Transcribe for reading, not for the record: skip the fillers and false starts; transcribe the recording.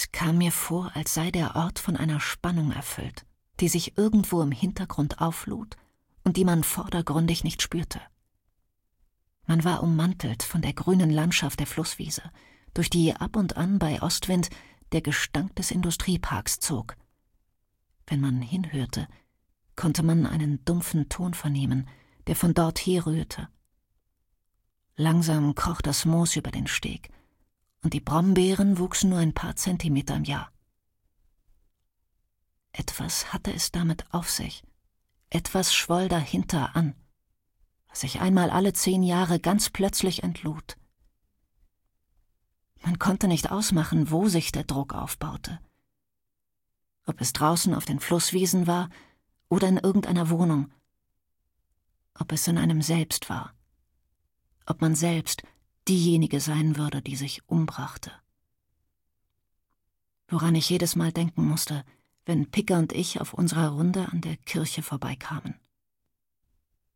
Es kam mir vor, als sei der Ort von einer Spannung erfüllt, die sich irgendwo im Hintergrund auflud und die man vordergründig nicht spürte. Man war ummantelt von der grünen Landschaft der Flusswiese, durch die ab und an bei Ostwind der Gestank des Industrieparks zog. Wenn man hinhörte, konnte man einen dumpfen Ton vernehmen, der von dort herrührte. Langsam kroch das Moos über den Steg, und die Brombeeren wuchsen nur ein paar Zentimeter im Jahr. Etwas hatte es damit auf sich, etwas schwoll dahinter an, was sich einmal alle 10 Jahre ganz plötzlich entlud. Man konnte nicht ausmachen, wo sich der Druck aufbaute. Ob es draußen auf den Flusswiesen war oder in irgendeiner Wohnung. Ob es in einem selbst war. Ob man selbst diejenige sein würde, die sich umbrachte. Woran ich jedes Mal denken musste, wenn Picke und ich auf unserer Runde an der Kirche vorbeikamen.